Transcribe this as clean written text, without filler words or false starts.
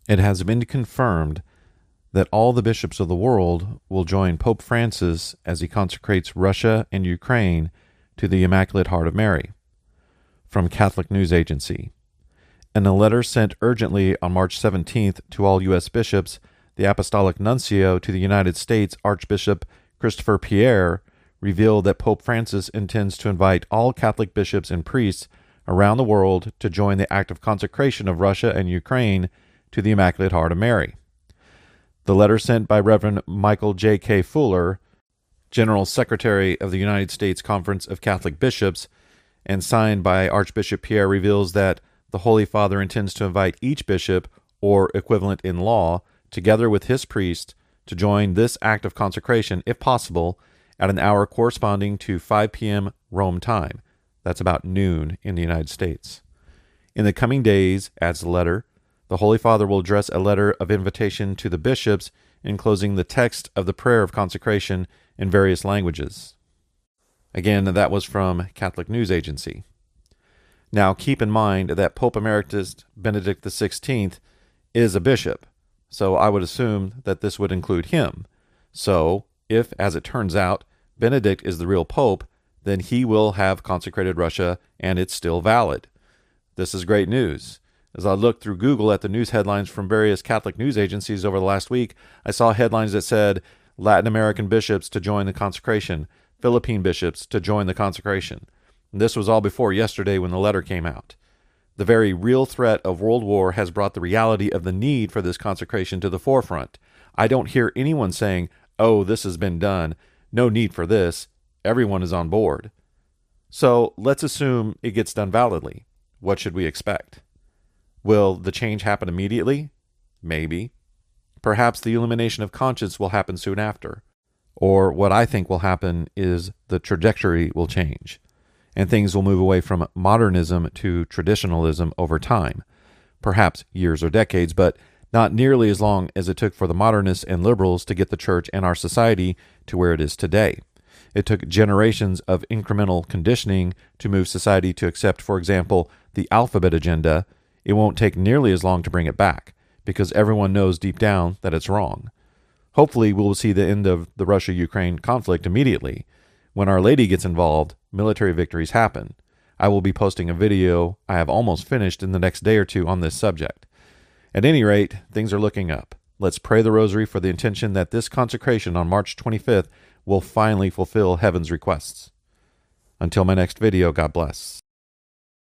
It has been confirmed that all the bishops of the world will join Pope Francis as he consecrates Russia and Ukraine to the Immaculate Heart of Mary. From Catholic News Agency. In a letter sent urgently on March 17th to all U.S. bishops, the Apostolic Nuncio to the United States, Archbishop Christopher Pierre, revealed that Pope Francis intends to invite all Catholic bishops and priests around the world to join the act of consecration of Russia and Ukraine to the Immaculate Heart of Mary. The letter sent by Reverend Michael J.K. Fuller, General Secretary of the United States Conference of Catholic Bishops, and signed by Archbishop Pierre reveals that the Holy Father intends to invite each bishop, or equivalent in law, together with his priest, to join this act of consecration, if possible, at an hour corresponding to 5 p.m. Rome time. That's about noon in the United States. In the coming days, adds the letter, the Holy Father will address a letter of invitation to the bishops, enclosing the text of the prayer of consecration in various languages. Again, that was from Catholic News Agency. Now, keep in mind that Pope Emeritus Benedict XVI is a bishop, so I would assume that this would include him. So, if, as it turns out, Benedict is the real pope, then he will have consecrated Russia, and it's still valid. This is great news. As I looked through Google at the news headlines from various Catholic news agencies over the last week, I saw headlines that said, Latin American bishops to join the consecration, Philippine bishops to join the consecration. And this was all before yesterday when the letter came out. The very real threat of world war has brought the reality of the need for this consecration to the forefront. I don't hear anyone saying, oh, this has been done, no need for this, everyone is on board. So let's assume it gets done validly. What should we expect? Will the change happen immediately? Maybe. Perhaps the illumination of conscience will happen soon after. Or what I think will happen is the trajectory will change, and things will move away from modernism to traditionalism over time. Perhaps years or decades, but not nearly as long as it took for the modernists and liberals to get the church and our society to where it is today. It took generations of incremental conditioning to move society to accept, for example, the alphabet agenda. It won't take nearly as long to bring it back, because everyone knows deep down that it's wrong. Hopefully, we will see the end of the Russia-Ukraine conflict immediately. When Our Lady gets involved, military victories happen. I will be posting a video I have almost finished in the next day or two on this subject. At any rate, things are looking up. Let's pray the rosary for the intention that this consecration on March 25th will finally fulfill heaven's requests. Until my next video, God bless.